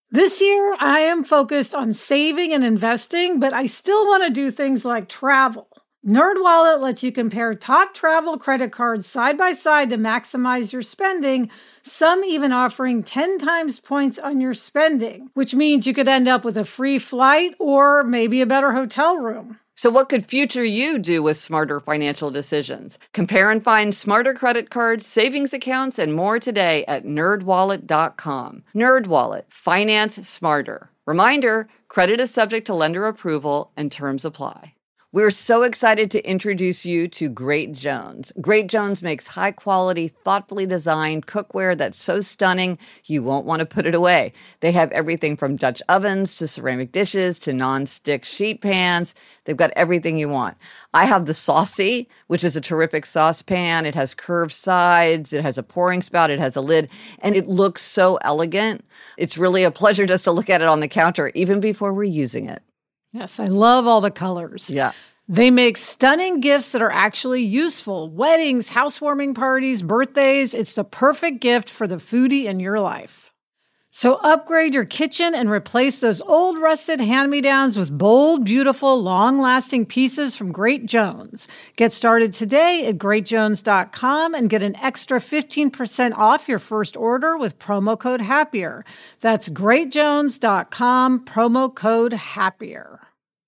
This year, I am focused on saving and investing, but I still want to do things like travel. NerdWallet lets you compare top travel credit cards side by side to maximize your spending, some even offering 10 times points on your spending, which means you could end up with a free flight or maybe a better hotel room. So what could future you do with smarter financial decisions? Compare and find smarter credit cards, savings accounts, and more today at nerdwallet.com. NerdWallet, finance smarter. Reminder, credit is subject to lender approval and terms apply. We're so excited to introduce you to Great Jones. Great Jones makes high-quality, thoughtfully designed cookware that's so stunning you won't want to put it away. They have everything from Dutch ovens to ceramic dishes to non-stick sheet pans. They've got everything you want. I have the Saucy, which is a terrific saucepan. It has curved sides. It has a pouring spout. It has a lid. And it looks so elegant. It's really a pleasure just to look at it on the counter, even before we're using it. Yes, I love all the colors. Yeah. They make stunning gifts that are actually useful. Weddings, housewarming parties, birthdays. It's the perfect gift for the foodie in your life. So upgrade your kitchen and replace those old rusted hand-me-downs with bold, beautiful, long-lasting pieces from Great Jones. Get started today at greatjones.com and get an extra 15% off your first order with promo code HAPPIER. That's greatjones.com, promo code HAPPIER.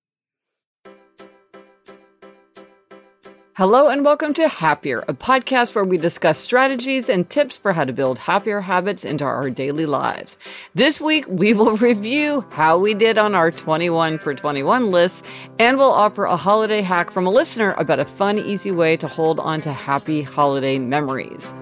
Hello and welcome to Happier, a podcast where we discuss strategies and tips for how to build happier habits into our daily lives. This week, we will review how we did on our 21 for 21 list, and we'll offer a holiday hack from a listener about a fun, easy way to hold on to happy holiday memories.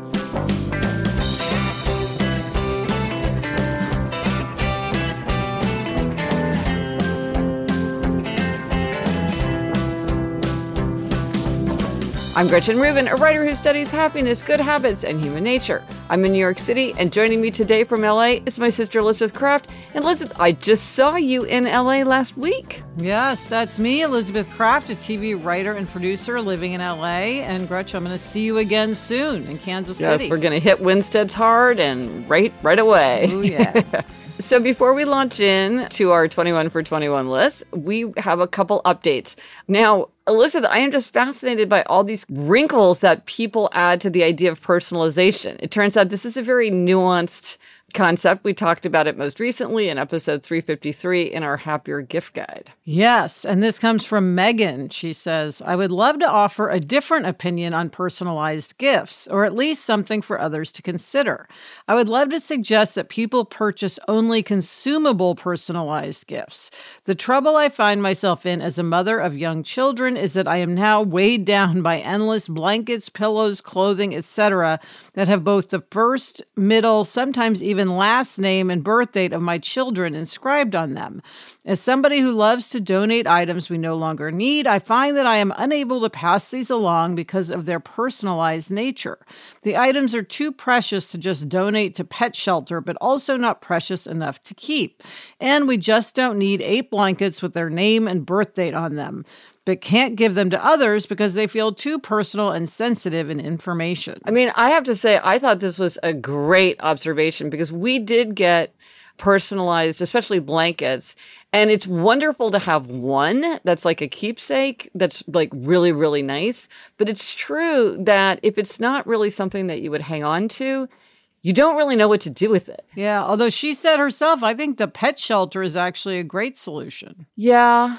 I'm Gretchen Rubin, a writer who studies happiness, good habits, and human nature. I'm in New York City, and joining me today from LA is my sister Elizabeth Kraft. And Elizabeth, I just saw you in LA last week. Yes, that's me, Elizabeth Kraft, a TV writer and producer living in LA. And Gretchen, I'm going to see you again soon in Kansas City. Yes, we're going to hit Winstead's hard and right away. Oh, yeah. So before we launch in to our 21 for 21 list, we have a couple updates. Now, Elizabeth, I am just fascinated by all these wrinkles that people add to the idea of personalization. It turns out this is a very nuanced concept. We talked about it most recently in episode 353 in our Happier Gift Guide. Yes, and this comes from Megan. She says, I would love to offer a different opinion on personalized gifts, or at least something for others to consider. I would love to suggest that people purchase only consumable personalized gifts. The trouble I find myself in as a mother of young children is that I am now weighed down by endless blankets, pillows, clothing, etc. that have both the first, middle, sometimes even last name and birth date of my children inscribed on them. As somebody who loves to donate items we no longer need, I find that I am unable to pass these along because of their personalized nature. The items are too precious to just donate to pet shelter, but also not precious enough to keep. And we just don't need 8 blankets with their name and birth date on them, but can't give them to others because they feel too personal and sensitive in information. I mean, I have to say, I thought this was a great observation because we did get personalized, especially blankets. And it's wonderful to have one that's like a keepsake that's like really, really nice. But it's true that if it's not really something that you would hang on to, you don't really know what to do with it. Yeah, although she said herself, I think the pet shelter is actually a great solution. Yeah.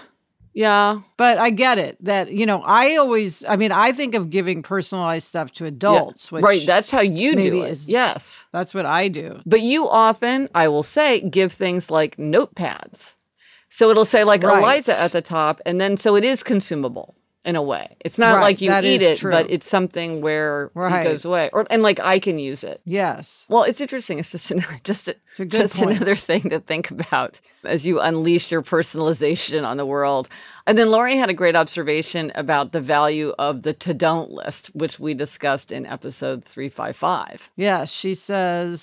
But I get it that, I think of giving personalized stuff to adults. Which right. That's how you do it. Yes. That's what I do. But you often, I will say, give things like notepads. So it'll say like Eliza at the top. And then so it is consumable in a way. It's not like you eat it, but it's something where it goes away. And like I can use it. Yes. Well, it's interesting. It's just another thing to think about as you unleash your personalization on the world. And then Lori had a great observation about the value of the to-don't list, which we discussed in episode 355. Yes, she says,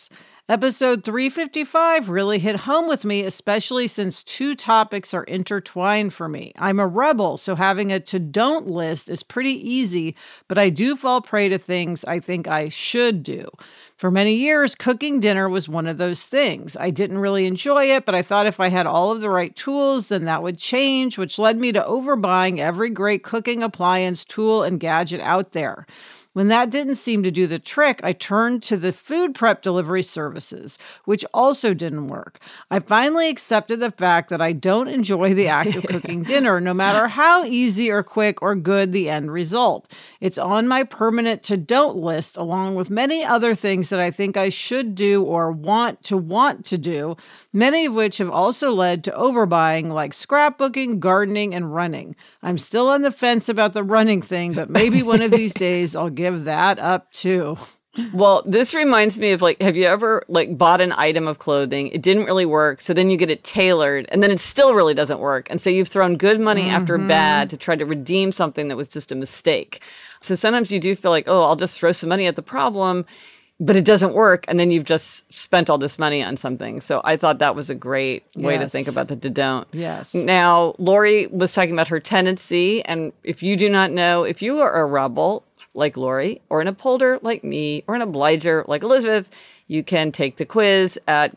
Episode 355 really hit home with me, especially since two topics are intertwined for me. I'm a rebel, so having a to-don't list is pretty easy, but I do fall prey to things I think I should do. For many years, cooking dinner was one of those things. I didn't really enjoy it, but I thought if I had all of the right tools, then that would change, which led me to overbuying every great cooking appliance, tool, and gadget out there. When that didn't seem to do the trick, I turned to the food prep delivery services, which also didn't work. I finally accepted the fact that I don't enjoy the act of cooking dinner, no matter how easy or quick or good the end result. It's on my permanent to-don't list, along with many other things that I think I should do or want to do, many of which have also led to overbuying, like scrapbooking, gardening, and running. I'm still on the fence about the running thing, but maybe one of these days I'll give that up too. Well, this reminds me of have you ever bought an item of clothing? It didn't really work. So then you get it tailored and then it still really doesn't work. And so you've thrown good money after bad to try to redeem something that was just a mistake. So sometimes you do feel like, oh, I'll just throw some money at the problem, but it doesn't work. And then you've just spent all this money on something. So I thought that was a great way to think about the don't. Yes. Now, Lori was talking about her tendency. And if you do not know, if you are a rebel, like Lori, or an upholder like me, or an obliger like Elizabeth, you can take the quiz at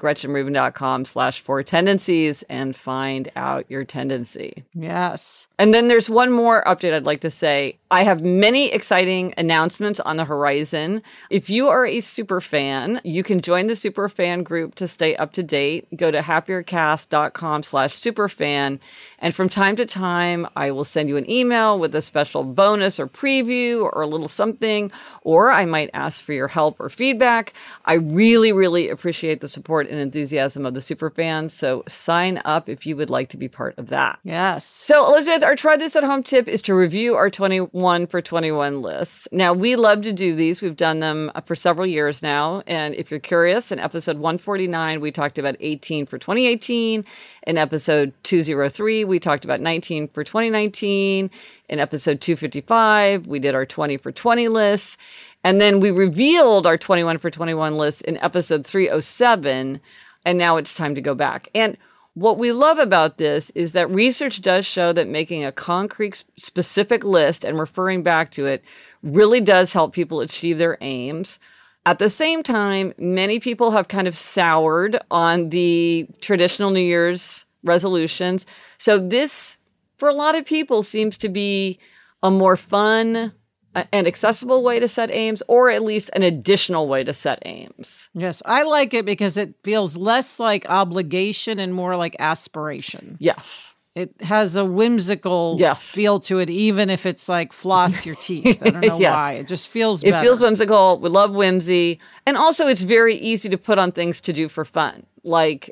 GretchenRubin.com/4tendencies and find out your tendency. Yes. And then there's one more update I'd like to say. I have many exciting announcements on the horizon. If you are a super fan, you can join the super fan group to stay up to date. Go to happiercast.com/superfan. And from time to time, I will send you an email with a special bonus or preview or a little something, or I might ask for your help or feedback. I really, really appreciate the support and enthusiasm of the super fans. So sign up if you would like to be part of that. Yes. So Elizabeth, our try this at home tip is to review our 21 for 21 lists. Now, we love to do these. We've done them for several years now. And if you're curious, in episode 149, we talked about 18 for 2018. In episode 203, we talked about 19 for 2019. In episode 255, we did our 20 for 20 lists. And then we revealed our 21 for 21 list in episode 307. And now it's time to go back. And what we love about this is that research does show that making a concrete, specific list and referring back to it really does help people achieve their aims. At the same time, many people have kind of soured on the traditional New Year's resolutions. So this, for a lot of people, seems to be a more fun and accessible way to set aims, or at least an additional way to set aims. Yes, I like it because it feels less like obligation and more like aspiration. Yes. It has a whimsical feel to it, even if it's like floss your teeth. I don't know why. It just feels better. It feels whimsical. We love whimsy. And also, it's very easy to put on things to do for fun. We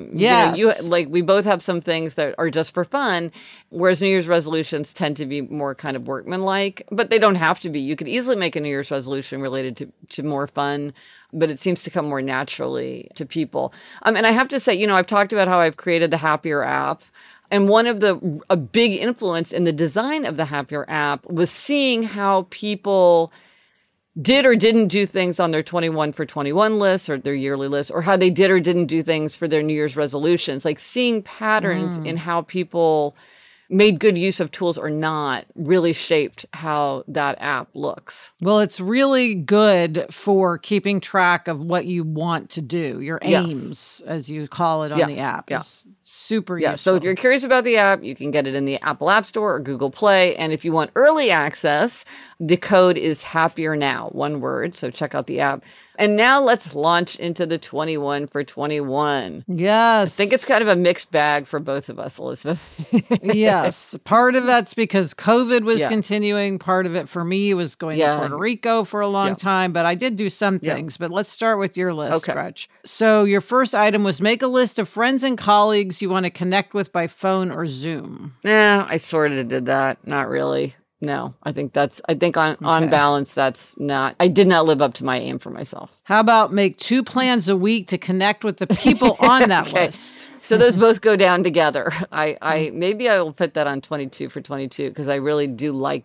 both have some things that are just for fun, whereas New Year's resolutions tend to be more kind of workmanlike, but they don't have to be. You could easily make a New Year's resolution related to more fun, but it seems to come more naturally to people. And I have to say, I've talked about how I've created the Happier app. And one of a big influence in the design of the Happier app was seeing how people did or didn't do things on their 21 for 21 list or their yearly list, or how they did or didn't do things for their New Year's resolutions. Like seeing patterns in how people made good use of tools or not really shaped how that app looks. Well, it's really good for keeping track of what you want to do, your aims, as you call it on the app. It's super useful. So if you're curious about the app, you can get it in the Apple App Store or Google Play. And if you want early access, the code is Happier Now, one word. So check out the app. And now let's launch into the 21 for 21. Yes. I think it's kind of a mixed bag for both of us, Elizabeth. Yes. Part of that's because COVID was continuing. Part of it for me was going to Puerto Rico for a long time. But I did do some things. But let's start with your list, Gretch. So your first item was make a list of friends and colleagues you want to connect with by phone or Zoom. Yeah, I sort of did that. Not really. No, I think on balance, that's not, I did not live up to my aim for myself. How about make 2 plans a week to connect with the people on that list? So those both go down together. Maybe I will put that on 22 for 22 because I really do like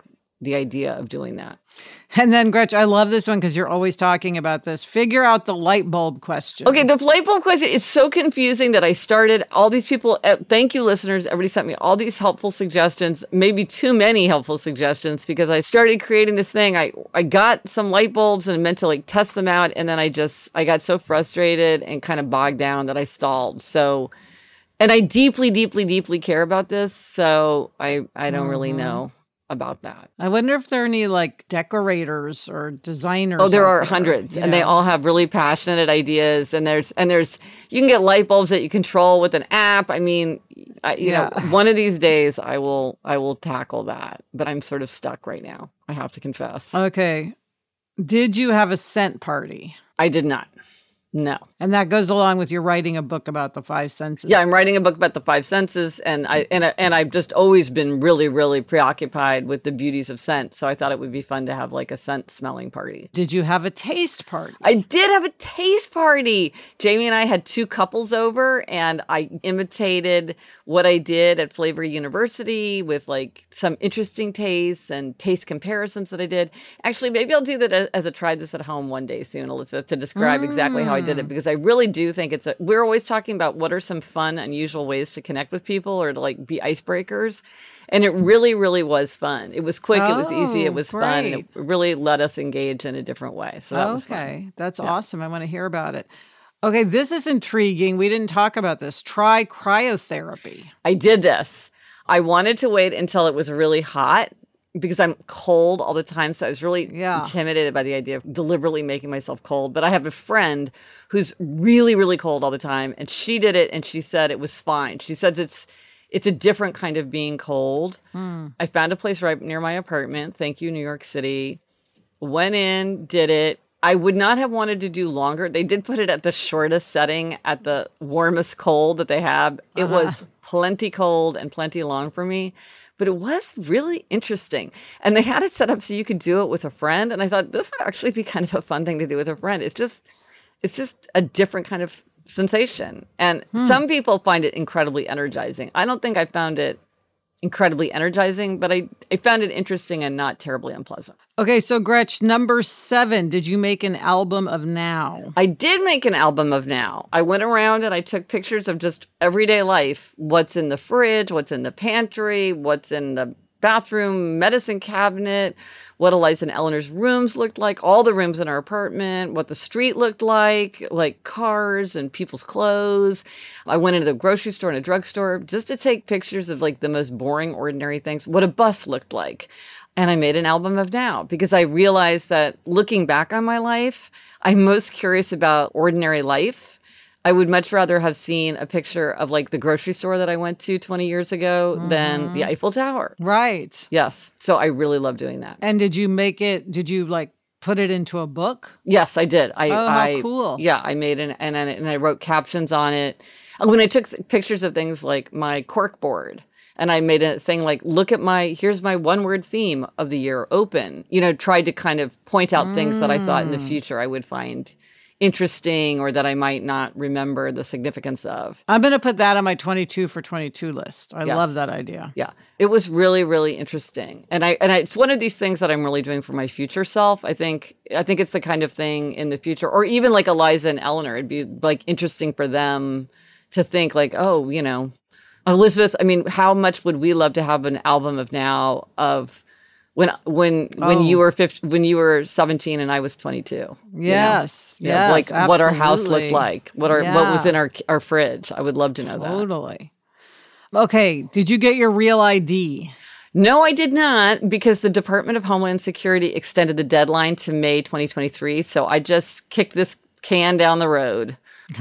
the idea of doing that. And then, Gretch, I love this one because you're always talking about this. Figure out the light bulb question. Okay, the light bulb question is so confusing that I started all these people. Thank you, listeners. Everybody sent me all these helpful suggestions, maybe too many helpful suggestions, because I started creating this thing. I got some light bulbs and meant to like test them out. And then I got so frustrated and kind of bogged down that I stalled. So, and I deeply, deeply, deeply care about this. So I don't really know about that. I wonder if there are any like decorators or designers. Oh, there are hundreds, and they all have really passionate ideas. And there's you can get light bulbs that you control with an app. I mean, you know, one of these days I will tackle that, but I'm sort of stuck right now. I have to confess. Okay. Did you have a scent party? I did not. No. And that goes along with your writing a book about the five senses. Yeah, I'm writing a book about the five senses, and I've just always been really, really preoccupied with the beauties of scent. So I thought it would be fun to have like a scent smelling party. Did you have a taste party? I did have a taste party. Jamie and I had 2 couples over, and I imitated what I did at Flavor University with like some interesting tastes and taste comparisons that I did. Actually, maybe I'll do that as a try this at home one day soon, Elizabeth, to describe exactly how I did it, because I really do think we're always talking about what are some fun, unusual ways to connect with people or to like be icebreakers. And it really, really was fun. It was quick, it was easy, it was fun. And it really let us engage in a different way. So that was fun. That's awesome. I want to hear about it. Okay, this is intriguing. We didn't talk about this. Try cryotherapy. I did this. I wanted to wait until it was really hot because I'm cold all the time. So I was really intimidated by the idea of deliberately making myself cold. But I have a friend who's really, really cold all the time. And she did it and she said it was fine. She says it's a different kind of being cold. I found a place right near my apartment. Thank you, New York City. Went in, did it. I would not have wanted to do longer. They did put it at the shortest setting, at the warmest cold that they have. It was plenty cold and plenty long for me, but it was really interesting. And they had it set up so you could do it with a friend. And I thought this would actually be kind of a fun thing to do with a friend. It's just a different kind of sensation. And some people find it incredibly energizing. I don't think I found it incredibly energizing, but I found it interesting and not terribly unpleasant. Okay, so Gretch, number 7, did you make an album of now? I did make an album of now. I went around and I took pictures of just everyday life. What's in the fridge, what's in the pantry, what's in the bathroom medicine cabinet, what Eliza and Eleanor's rooms looked like, all the rooms in our apartment, what the street looked like cars and people's clothes. I went into the grocery store and a drugstore just to take pictures of like the most boring, ordinary things, what a bus looked like. And I made an album of now because I realized that looking back on my life, I'm most curious about ordinary life. I would much rather have seen a picture of like the grocery store that I went to 20 years ago than the Eiffel Tower. Right. Yes. So I really love doing that. And did you like put it into a book? Yes, I did. How cool. Yeah, I made and I wrote captions on it. When I took pictures of things like my cork board, and I made a thing like, here's my one-word theme of the year, open. Tried to kind of point out things that I thought in the future I would find interesting or that I might not remember the significance of. I'm going to put that on my 22 for 22 list. I love that idea. Yeah. It was really, really interesting. And it's one of these things that I'm really doing for my future self. I think it's the kind of thing in the future, or even like Eliza and Eleanor, it'd be like interesting for them to think like, oh, Elizabeth, I mean, how much would we love to have an album of now of when you were 17 and I was 22. Yes. Like absolutely. What our house looked like, what was in our fridge. I would love to know that. Totally. Okay, did you get your real ID? No, I did not, because the Department of Homeland Security extended the deadline to May 2023, so I just kicked this can down the road.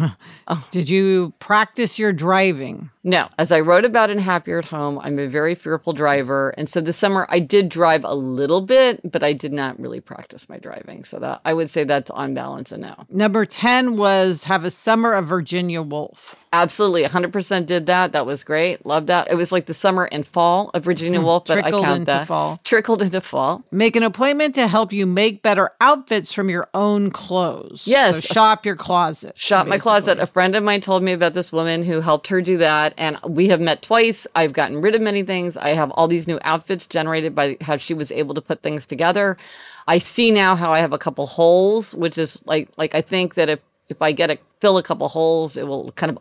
Did you practice your driving? No. As I wrote about in Happier at Home, I'm a very fearful driver. And so this summer I did drive a little bit, but I did not really practice my driving. So that I would say that's on balance a no. Number 10 was have a summer of Virginia Woolf. Absolutely. 100% did that. That was great. Loved that. It was like the summer and fall of Virginia Woolf, but I count that. Trickled into fall. Make an appointment to help you make better outfits from your own clothes. Yes. So shop your closet. Shop my closet. A friend of mine told me about this woman who helped her do that. And we have met twice. I've gotten rid of many things. I have all these new outfits generated by how she was able to put things together. I see now how I have a couple holes, which is like I think that if I fill a couple holes, it will kind of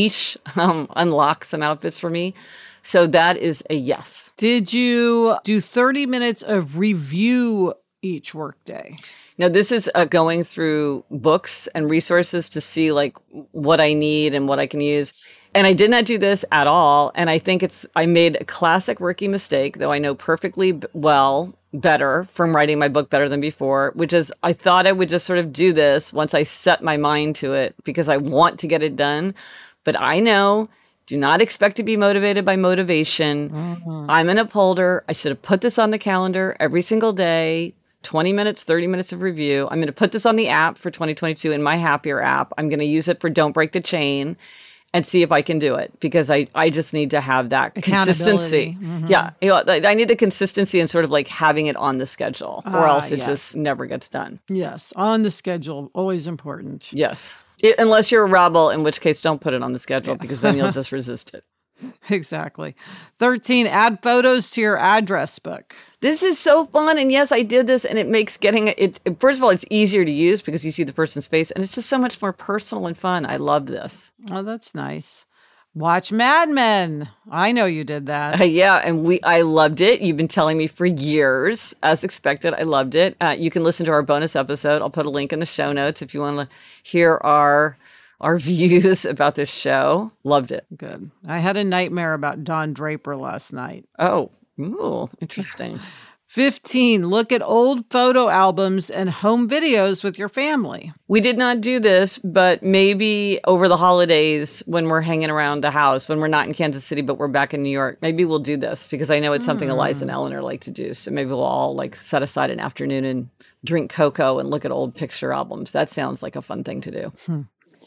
unlock some outfits for me. So that is a yes. Did you do 30 minutes of review each workday? Now, this is going through books and resources to see like what I need and what I can use. And I did not do this at all. And I think I made a classic rookie mistake, though I know perfectly better from writing my book Better Than Before, which is I thought I would just sort of do this once I set my mind to it because I want to get it done. But I know, do not expect to be motivated by motivation. Mm-hmm. I'm an upholder. I should have put this on the calendar every single day. 20 minutes, 30 minutes of review. I'm going to put this on the app for 2022 in my Happier app. I'm going to use it for Don't Break the Chain and see if I can do it because I just need to have that consistency. Mm-hmm. Yeah. I need the consistency and sort of like having it on the schedule or else it just never gets done. Yes. On the schedule. Always important. Yes. Unless you're a rebel, in which case don't put it on the schedule because then you'll just resist it. Exactly. 13, add photos to your address book. This is so fun. And yes, I did this and it makes getting it. First of all, it's easier to use because you see the person's face and it's just so much more personal and fun. I love this. Oh, that's nice. Watch Mad Men. I know you did that. Yeah. And I loved it. You've been telling me for years, as expected. I loved it. You can listen to our bonus episode. I'll put a link in the show notes if you want to hear our views about this show. Loved it. Good. I had a nightmare about Don Draper last night. Oh, interesting. 15, look at old photo albums and home videos with your family. We did not do this, but maybe over the holidays when we're hanging around the house, when we're not in Kansas City, but we're back in New York, maybe we'll do this because I know it's something Eliza and Eleanor like to do. So maybe we'll all like set aside an afternoon and drink cocoa and look at old picture albums. That sounds like a fun thing to do.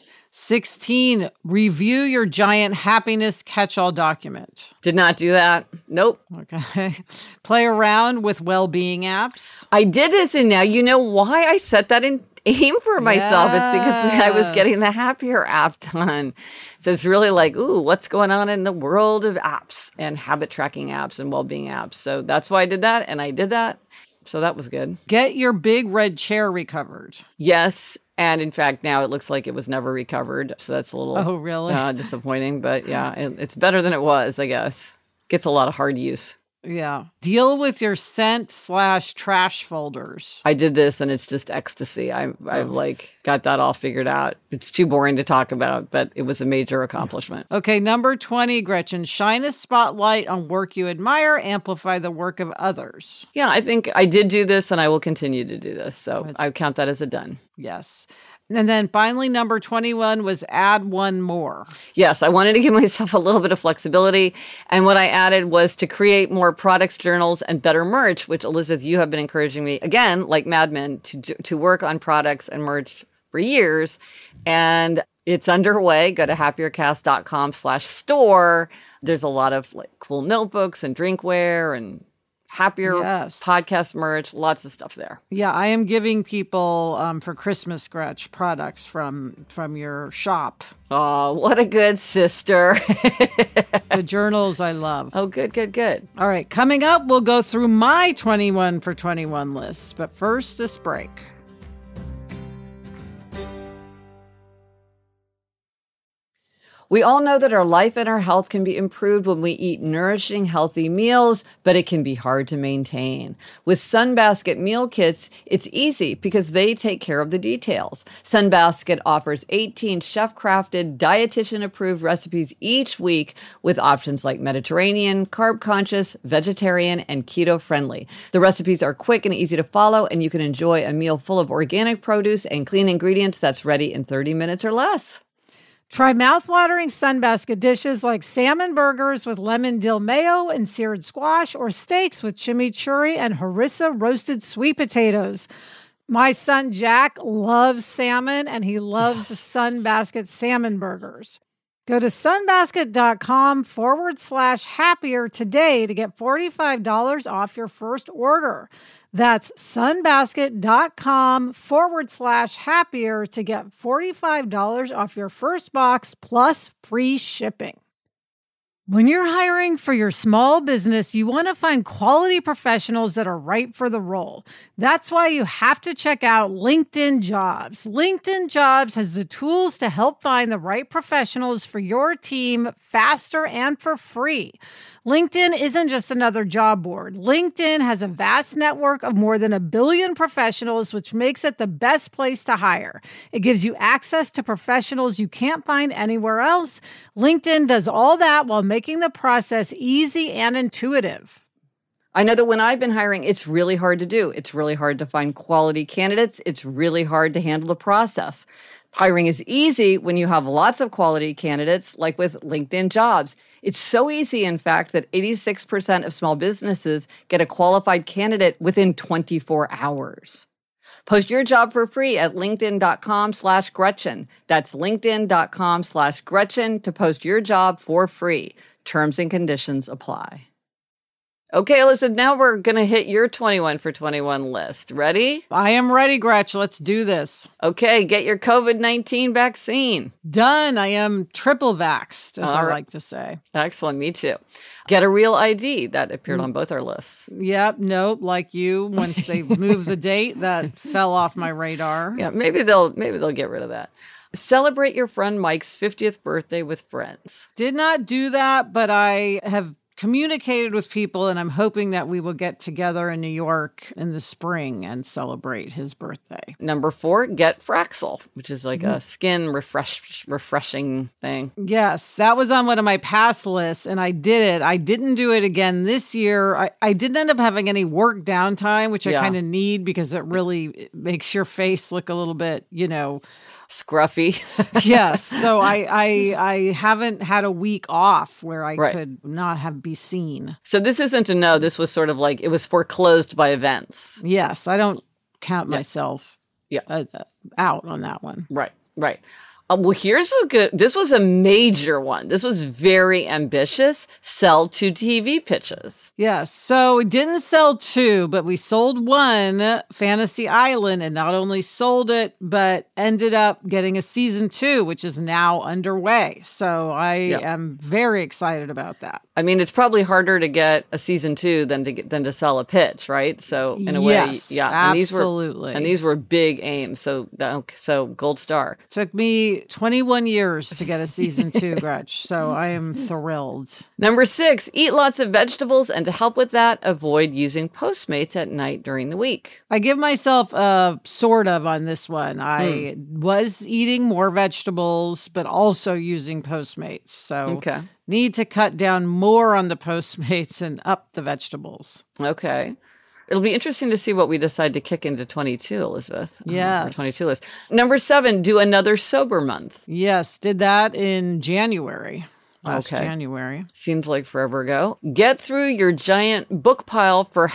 16, review your giant happiness catch-all document. Did not do that. Nope. Okay. Play around with well-being apps. I did this, and now you know why I set that in aim for myself. Yes. It's because I was getting the Happier app done. So it's really like, ooh, what's going on in the world of apps and habit tracking apps and well-being apps. So that's why I did that, and I did that. So that was good. Get your big red chair recovered. Yes. And in fact, now it looks like it was never recovered. So that's a little really? Disappointing. But yeah, it's better than it was, I guess. Gets a lot of hard use. Yeah. Deal with your sent/trash folders. I did this and it's just ecstasy. I've like got that all figured out. It's too boring to talk about, but it was a major accomplishment. Okay. Number 20, Gretchen, shine a spotlight on work you admire, amplify the work of others. Yeah, I think I did do this and I will continue to do this. So I count that as a done. Yes. And then finally, number 21 was add one more. Yes, I wanted to give myself a little bit of flexibility. And what I added was to create more products, journals, and better merch, which, Elizabeth, you have been encouraging me, again, like Mad Men, to work on products and merch for years. And it's underway. Go to happiercast.com/store. There's a lot of like cool notebooks and drinkware and Happier podcast merch, lots of stuff there. Yeah, I am giving people for Christmas scratch products from your shop. Oh, what a good sister. The journals I love. Oh, good. All right, coming up, we'll go through my 21 for 21 lists. But first, this break. We all know that our life and our health can be improved when we eat nourishing, healthy meals, but it can be hard to maintain. With Sunbasket meal kits, it's easy because they take care of the details. Sunbasket offers 18 chef-crafted, dietitian-approved recipes each week with options like Mediterranean, carb-conscious, vegetarian, and keto-friendly. The recipes are quick and easy to follow, and you can enjoy a meal full of organic produce and clean ingredients that's ready in 30 minutes or less. Try mouthwatering Sunbasket dishes like salmon burgers with lemon dill mayo and seared squash, or steaks with chimichurri and harissa roasted sweet potatoes. My son Jack loves salmon, and he loves the Sunbasket salmon burgers. Go to sunbasket.com/happier today to get $45 off your first order. That's sunbasket.com/happier to get $45 off your first box plus free shipping. When you're hiring for your small business, you want to find quality professionals that are right for the role. That's why you have to check out LinkedIn Jobs. LinkedIn Jobs has the tools to help find the right professionals for your team faster and for free. LinkedIn isn't just another job board. LinkedIn has a vast network of more than 1 billion professionals, which makes it the best place to hire. It gives you access to professionals you can't find anywhere else. LinkedIn does all that while making the process easy and intuitive. I know that when I've been hiring, it's really hard to do. It's really hard to find quality candidates. It's really hard to handle the process. Hiring is easy when you have lots of quality candidates, like with LinkedIn Jobs. It's so easy, in fact, that 86% of small businesses get a qualified candidate within 24 hours. Post your job for free at linkedin.com/Gretchen. That's linkedin.com/Gretchen to post your job for free. Terms and conditions apply. Okay, Elizabeth, now we're going to hit your 21 for 21 list. Ready? I am ready, Gretch. Let's do this. Okay, get your COVID-19 vaccine. Done. I am triple vaxxed, as I All right. like to say. Excellent, me too. Get a real ID. That appeared on both our lists. Yep. Nope. Like you, once they moved the date, that fell off my radar. Yeah, maybe they'll get rid of that. Celebrate your friend Mike's 50th birthday with friends. Did not do that, but I have communicated with people, and I'm hoping that we will get together in New York in the spring and celebrate his birthday. Number 4, get Fraxel, which is like a skin refreshing thing. Yes, that was on one of my past lists, and I did it. I didn't do it again this year. I didn't end up having any work downtime, which I kind of need because it really makes your face look a little bit, Scruffy. yes. So I haven't had a week off where I could not be seen. So this isn't a no. This was sort of like it was foreclosed by events. Yes. I don't count myself out on that one. Right. Well, here's this was a major one. This was very ambitious. Sell 2 TV pitches. Yes. So we didn't sell 2, but we sold 1, Fantasy Island, and not only sold it, but ended up getting a season 2, which is now underway. So I am very excited about that. I mean, it's probably harder to get a season 2 than to sell a pitch, right? So in a way, absolutely. And these were big aims. So gold star. Took me 21 years to get a season 2, Gretch. So I am thrilled. Number 6, eat lots of vegetables, and to help with that, avoid using Postmates at night during the week. I give myself a sort of on this one. I was eating more vegetables, but also using Postmates. So need to cut down more on the Postmates and up the vegetables. Okay. It'll be interesting to see what we decide to kick into 22, Elizabeth. Yes. Our 22 list. Number 7, do another sober month. Yes, did that in January. Last January. Seems like forever ago. Get through your giant book pile for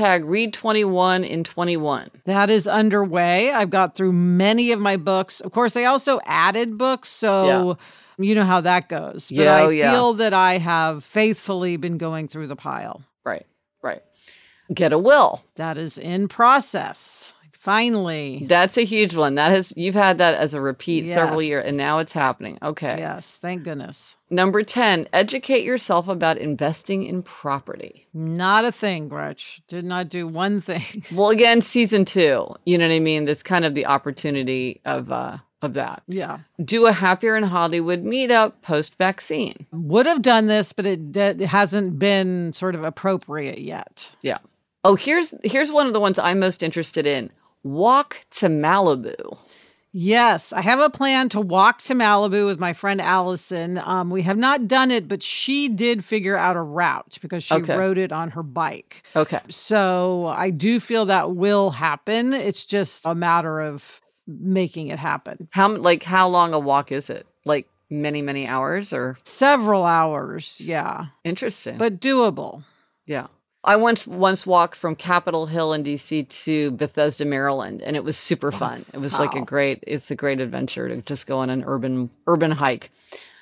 #Read21 in 21. That is underway. I've got through many of my books. Of course, I also added books, so you know how that goes. But I feel that I have faithfully been going through the pile. Right. Get a will. That is in process. Finally. That's a huge one. You've had that as a repeat several years, and now it's happening. Okay. Yes, thank goodness. Number 10, educate yourself about investing in property. Not a thing, Gretch. Did not do one thing. Well, again, season 2, you know what I mean? That's kind of the opportunity of that. Yeah. Do a Happier in Hollywood meetup post-vaccine. Would have done this, but it hasn't been sort of appropriate yet. Yeah. Oh, here's one of the ones I'm most interested in. Walk to Malibu. Yes, I have a plan to walk to Malibu with my friend Allison. We have not done it, but she did figure out a route because she rode it on her bike. Okay. So I do feel that will happen. It's just a matter of making it happen. How long a walk is it? Like many, many hours or? Several hours, yeah. Interesting. But doable. Yeah. I once walked from Capitol Hill in DC to Bethesda, Maryland, and it was super fun. It was it's a great adventure to just go on an urban hike.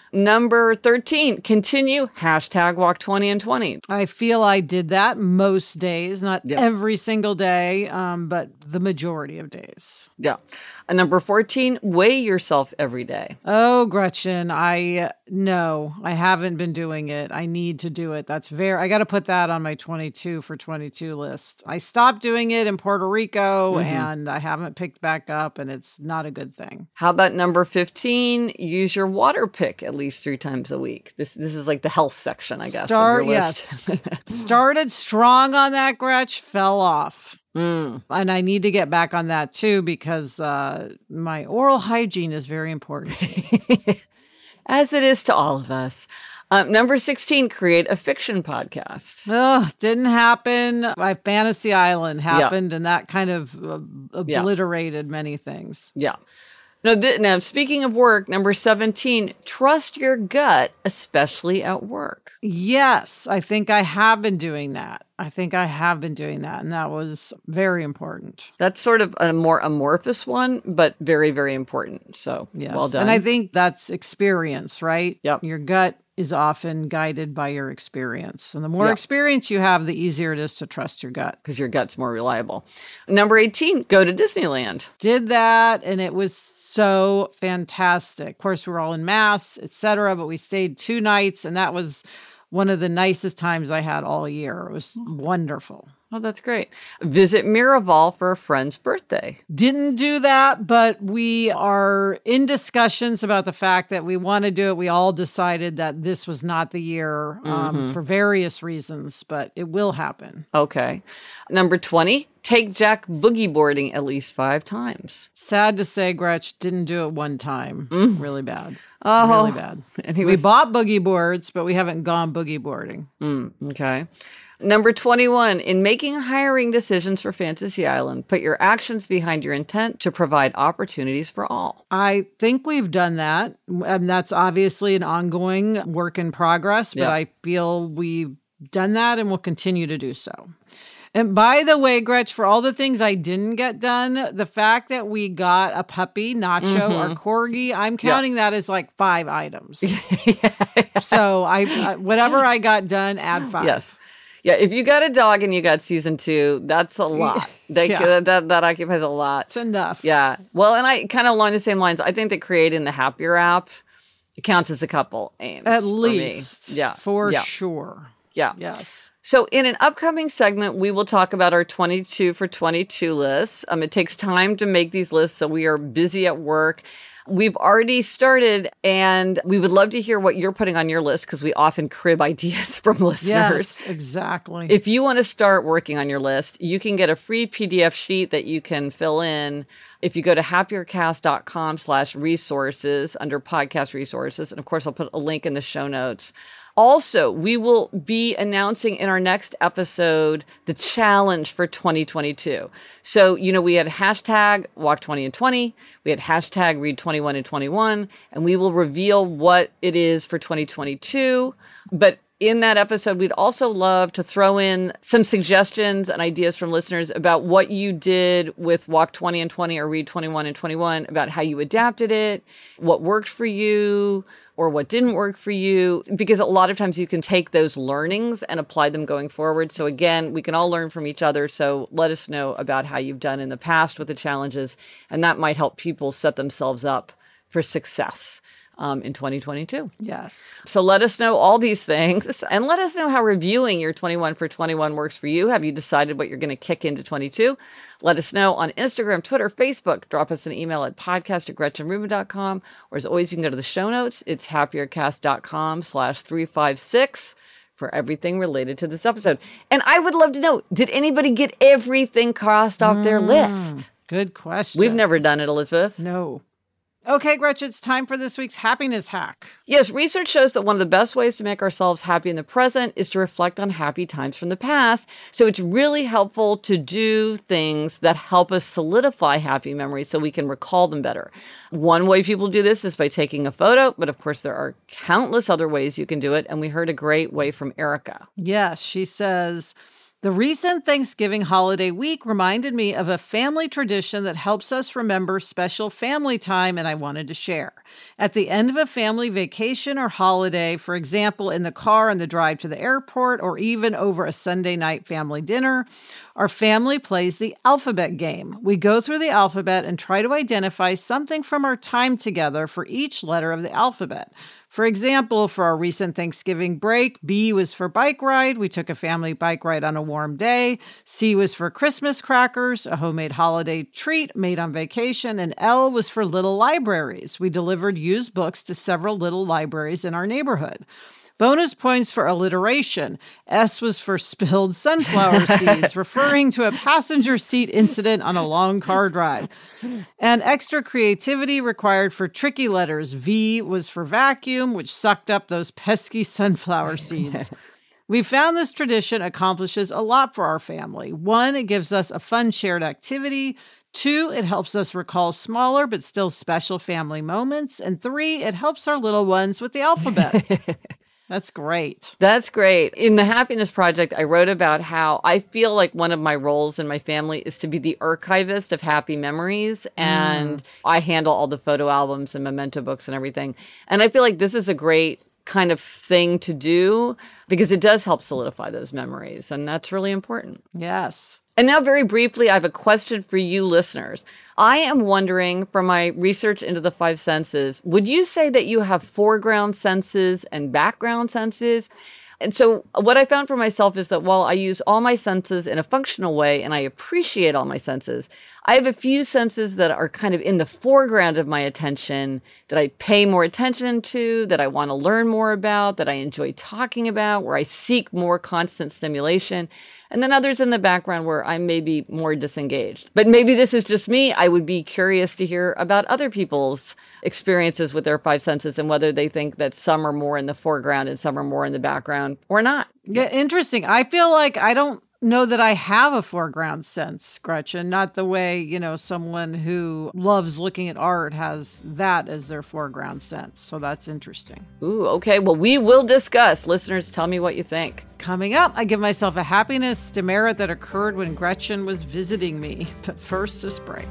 Number 13, continue hashtag walk 20 and 20. I feel I did that most days, not every single day, but the majority of days. Yeah. Number 14, weigh yourself every day. Oh, Gretchen, no, I haven't been doing it. I need to do it. I got to put that on my 22 for 22 list. I stopped doing it in Puerto Rico and I haven't picked back up, and it's not a good thing. How about number 15, use your water pick at least 3 times a week. This is like the health section, I guess, of your list. Yes. Started strong on that, Gretch, fell off. And I need to get back on that too, because my oral hygiene is very important to me. As it is to all of us. Number 16, create a fiction podcast. Oh, didn't happen. My Fantasy Island happened, and that kind of obliterated many things. Yeah. Now, speaking of work, number 17, trust your gut, especially at work. Yes, I think I have been doing that. And that was very important. That's sort of a more amorphous one, but very, very important. So, yes. Well done. And I think that's experience, right? Yep. Your gut is often guided by your experience. And the more experience you have, the easier it is to trust your gut. Because your gut's more reliable. Number 18, go to Disneyland. Did that, and it was so fantastic. Of course, we were all in Mass, etc., but we stayed 2 nights, and that was one of the nicest times I had all year. It was wonderful. Oh, that's great. Visit Miraval for a friend's birthday. Didn't do that, but we are in discussions about the fact that we want to do it. We all decided that this was not the year for various reasons, but it will happen. Okay. Number 20, take Jack boogie boarding at least 5 times. Sad to say, Gretch, didn't do it one time. Really bad. Oh, really bad. And we bought boogie boards, but we haven't gone boogie boarding. Okay. Number 21, in making hiring decisions for Fantasy Island, put your actions behind your intent to provide opportunities for all. I think we've done that. And that's obviously an ongoing work in progress, but I feel we've done that and will continue to do so. And by the way, Gretch, for all the things I didn't get done, the fact that we got a puppy, Nacho, our corgi, I'm counting that as like 5 items. So I whatever I got done, add 5. Yes. Yeah, if you got a dog and you got season 2, that's a lot. That occupies a lot. It's enough. Yeah. Well, and I kind of along the same lines, I think that creating the Happier app, it counts as a couple aims. At least. Yeah. For sure. Yeah. Yes. So in an upcoming segment, we will talk about our 22 for 22 lists. It takes time to make these lists, so we are busy at work. We've already started, and we would love to hear what you're putting on your list, because we often crib ideas from listeners. Yes, exactly. If you want to start working on your list, you can get a free PDF sheet that you can fill in if you go to happiercast.com/resources under podcast resources. And of course, I'll put a link in the show notes. Also, we will be announcing in our next episode the challenge for 2022. So, we had hashtag walk 20 and 20. We had hashtag read 21 and 21. And we will reveal what it is for 2022. But in that episode, we'd also love to throw in some suggestions and ideas from listeners about what you did with Walk 20 and 20 or Read 21 and 21, about how you adapted it, what worked for you, or what didn't work for you, because a lot of times you can take those learnings and apply them going forward. So again, we can all learn from each other. So let us know about how you've done in the past with the challenges, and that might help people set themselves up for success in 2022. Yes. So let us know all these things, and let us know how reviewing your 21 for 21 works for you. Have you decided what you're going to kick into 22? Let us know on Instagram, Twitter, Facebook. Drop us an email at podcast@GretchenRubin.com. Or as always, you can go to the show notes. It's happiercast.com/356 for everything related to this episode. And I would love to know, did anybody get everything crossed off their list? Good question. We've never done it, Elizabeth. No. Okay, Gretchen, it's time for this week's happiness hack. Yes, research shows that one of the best ways to make ourselves happy in the present is to reflect on happy times from the past. So it's really helpful to do things that help us solidify happy memories so we can recall them better. One way people do this is by taking a photo, but of course there are countless other ways you can do it. And we heard a great way from Erica. Yes, she says, The recent Thanksgiving holiday week reminded me of a family tradition that helps us remember special family time, and I wanted to share. At the end of a family vacation or holiday, for example, in the car on the drive to the airport, or even over a Sunday night family dinner, our family plays the alphabet game. We go through the alphabet and try to identify something from our time together for each letter of the alphabet. For example, for our recent Thanksgiving break, B was for bike ride. We took a family bike ride on a warm day. C was for Christmas crackers, a homemade holiday treat made on vacation. And L was for little libraries. We delivered used books to several little libraries in our neighborhood. Bonus points for alliteration. S was for spilled sunflower seeds, referring to a passenger seat incident on a long car drive. And extra creativity required for tricky letters. V was for vacuum, which sucked up those pesky sunflower seeds. We found this tradition accomplishes a lot for our family. 1, it gives us a fun shared activity. 2, it helps us recall smaller but still special family moments. And 3, it helps our little ones with the alphabet. That's great. That's great. In the Happiness Project, I wrote about how I feel like one of my roles in my family is to be the archivist of happy memories. And I handle all the photo albums and memento books and everything. And I feel like this is a great kind of thing to do because it does help solidify those memories. And that's really important. Yes. And now, very briefly, I have a question for you listeners. I am wondering, from my research into the 5 senses, would you say that you have foreground senses and background senses? And so what I found for myself is that while I use all my senses in a functional way and I appreciate all my senses, I have a few senses that are kind of in the foreground of my attention that I pay more attention to, that I want to learn more about, that I enjoy talking about, where I seek more constant stimulation. And then others in the background where I may be more disengaged. But maybe this is just me. I would be curious to hear about other people's experiences with their 5 senses and whether they think that some are more in the foreground and some are more in the background or not. Yeah, interesting. I feel like I don't know that I have a foreground sense, Gretchen, not the way, someone who loves looking at art has that as their foreground sense. So that's interesting. Ooh, okay. Well, we will discuss. Listeners, tell me what you think. Coming up, I give myself a happiness demerit that occurred when Gretchen was visiting me. But first, this break.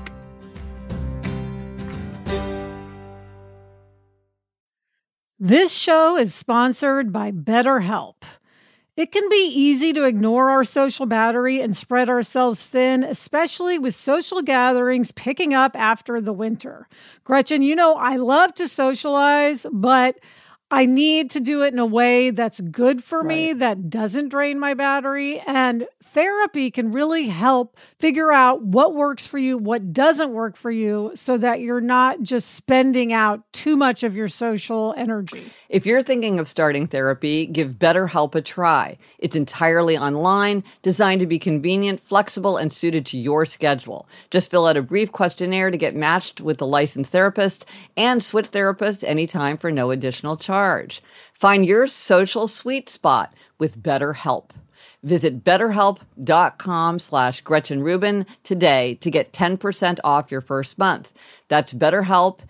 This show is sponsored by BetterHelp. It can be easy to ignore our social battery and spread ourselves thin, especially with social gatherings picking up after the winter. Gretchen, I love to socialize, but I need to do it in a way that's good for me, that doesn't drain my battery. And therapy can really help figure out what works for you, what doesn't work for you, so that you're not just spending out too much of your social energy. If you're thinking of starting therapy, give BetterHelp a try. It's entirely online, designed to be convenient, flexible, and suited to your schedule. Just fill out a brief questionnaire to get matched with a licensed therapist and switch therapists anytime for no additional charge. Find your social sweet spot with BetterHelp. Visit BetterHelp.com/Gretchen Rubin today to get 10% off your first month. That's BetterHelp,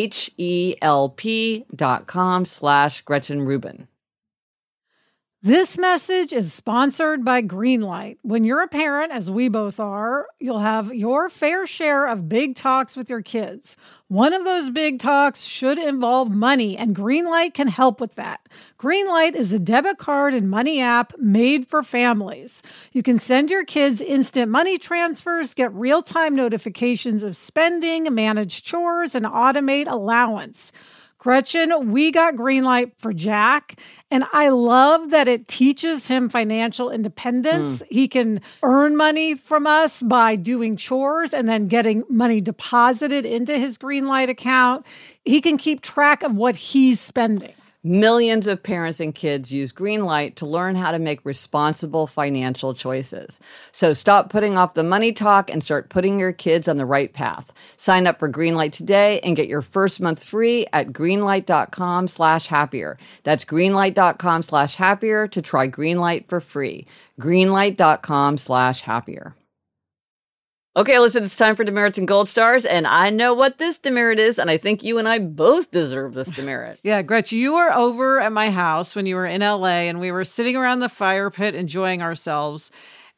HELP.com/Gretchen Rubin. This message is sponsored by Greenlight. When you're a parent, as we both are, you'll have your fair share of big talks with your kids. One of those big talks should involve money, and Greenlight can help with that. Greenlight is a debit card and money app made for families. You can send your kids instant money transfers, get real-time notifications of spending, manage chores, and automate allowance. Gretchen, we got Greenlight for Jack, and I love that it teaches him financial independence. He can earn money from us by doing chores and then getting money deposited into his Greenlight account. He can keep track of what he's spending. Millions of parents and kids use Greenlight to learn how to make responsible financial choices. So stop putting off the money talk and start putting your kids on the right path. Sign up for Greenlight today and get your first month free at greenlight.com/happier. That's greenlight.com/happier to try Greenlight for free. Greenlight.com/happier. Okay, listen, it's time for demerits and gold stars, and I know what this demerit is, and I think you and I both deserve this demerit. Yeah, Gretchen, you were over at my house when you were in LA, and we were sitting around the fire pit enjoying ourselves.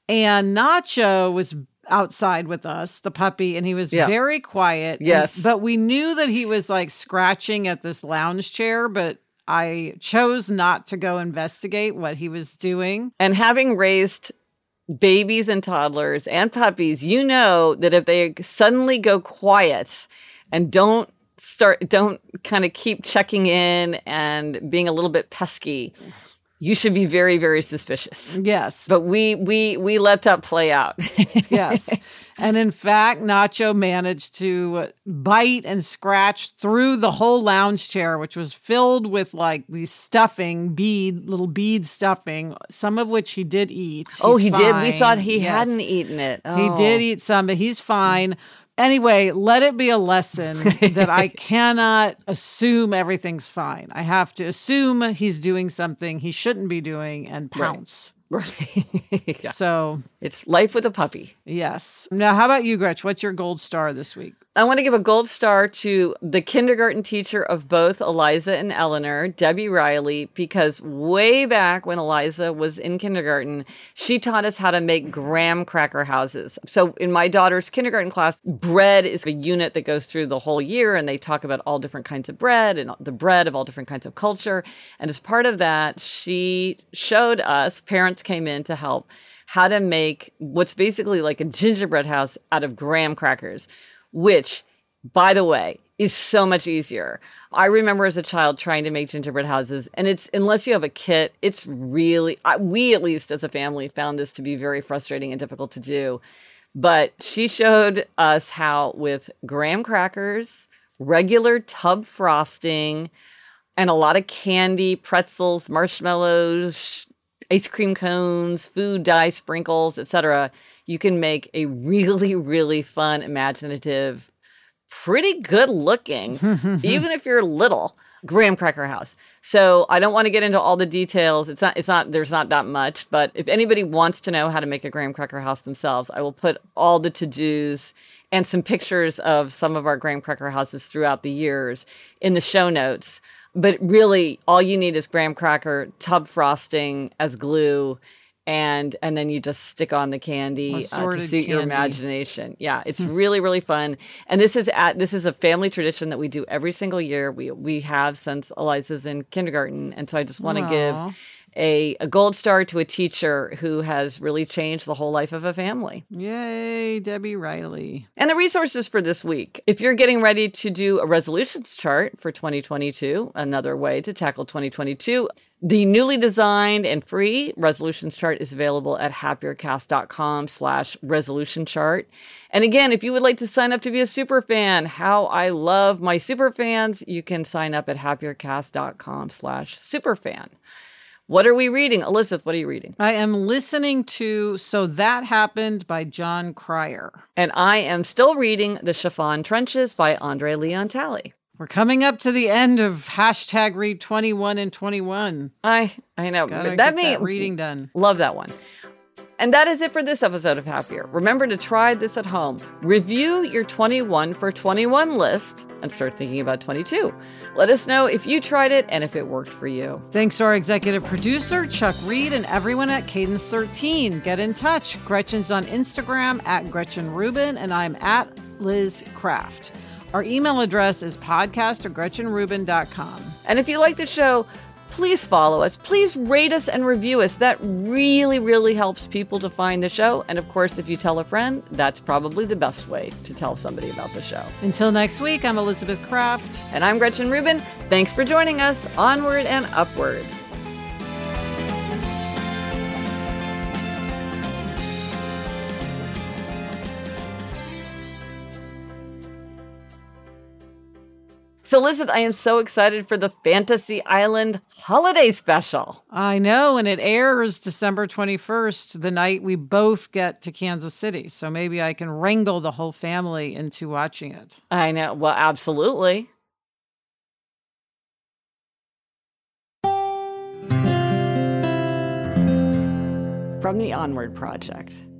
And Nacho was outside with us, the puppy, and he was very quiet. Yes. But we knew that he was like scratching at this lounge chair, but I chose not to go investigate what he was doing. And having raised babies and toddlers and puppies, you know that if they suddenly go quiet and don't kind of keep checking in and being a little bit pesky, you should be very, very suspicious. Yes. But we let that play out. Yes. And in fact, Nacho managed to bite and scratch through the whole lounge chair, which was filled with like these little bead stuffing, some of which he did eat. He did? We thought he hadn't eaten it. He did eat some, but he's fine. Anyway, let it be a lesson that I cannot assume everything's fine. I have to assume he's doing something he shouldn't be doing and pounce. Right. Yeah. So it's life with a puppy. Yes. Now, how about you, Gretch? What's your gold star this week? I want to give a gold star to the kindergarten teacher of both Eliza and Eleanor, Debbie Riley, because way back when Eliza was in kindergarten, she taught us how to make graham cracker houses. So in my daughter's kindergarten class, bread is a unit that goes through the whole year, and they talk about all different kinds of bread and the bread of all different kinds of culture. And as part of that, she showed us, parents came in to help, how to make what's basically like a gingerbread house out of graham crackers, which, by the way, is so much easier. I remember as a child trying to make gingerbread houses, and it's, unless you have a kit, it's really, we at least as a family found this to be very frustrating and difficult to do. But she showed us how with graham crackers, regular tub frosting, and a lot of candy, pretzels, marshmallows, ice cream cones, food dye sprinkles, etc., you can make a really, really fun, imaginative, pretty good looking, even if you're little, graham cracker house. So I don't want to get into all the details. There's not that much, but if anybody wants to know how to make a graham cracker house themselves, I will put all the to-dos and some pictures of some of our graham cracker houses throughout the years in the show notes. But really, all you need is graham cracker, tub frosting as glue, and then you just stick on the candy to suit your imagination. Yeah, it's really, really fun. And this is a family tradition that we do every single year. We have since Eliza's in kindergarten. And so I just want to give a gold star to a teacher who has really changed the whole life of a family. Yay, Debbie Riley. And the resources for this week. If you're getting ready to do a resolutions chart for 2022, another way to tackle 2022, the newly designed and free resolutions chart is available at happiercast.com/resolution chart. And again, if you would like to sign up to be a super fan, how I love my super fans, you can sign up at happiercast.com/superfan. What are we reading? Elizabeth, what are you reading? I am listening to So That Happened by Jon Cryer. And I am still reading The Chiffon Trenches by Andre Leon Talley. We're coming up to the end of hashtag read 21 and 21. I know. Gotta get that reading done. Love that one. And that is it for this episode of Happier. Remember to try this at home. Review your 21 for 21 list and start thinking about 22. Let us know if you tried it and if it worked for you. Thanks to our executive producer, Chuck Reed, and everyone at Cadence 13. Get in touch. Gretchen's on Instagram at Gretchen Rubin, and I'm at Liz Craft. Our email address is podcast@GretchenRubin.com. And if you like the show, please follow us. Please rate us and review us. That really, really helps people to find the show. And of course, if you tell a friend, that's probably the best way to tell somebody about the show. Until next week, I'm Elizabeth Craft. And I'm Gretchen Rubin. Thanks for joining us. Onward and upward. So, Elizabeth, I am so excited for the Fantasy Island holiday special. I know, and it airs December 21st, the night we both get to Kansas City. So maybe I can wrangle the whole family into watching it. I know. Well, absolutely. From the Onward Project.